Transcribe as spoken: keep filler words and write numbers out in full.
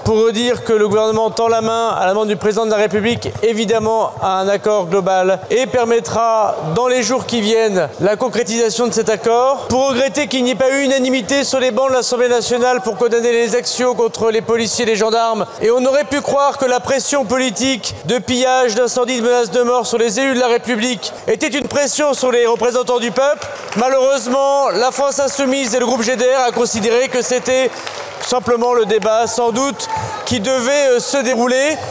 Pour dire que le gouvernement tend la main à la demande du président de la République, évidemment, à un accord global et permettra, dans les jours qui viennent, la concrétisation de cet accord. Pour regretter qu'il n'y ait pas eu unanimité sur les bancs de l'Assemblée nationale pour condamner les actions contre les policiers et les gendarmes. Et on aurait pu croire que la pression politique de pillage, d'incendie, de menaces de mort sur les élus de la République était une pression sur les représentants du peuple. Malheureusement, la France insoumise et le groupe G D R a considéré que c'était simplement le débat, sans doute, qui devait se dérouler.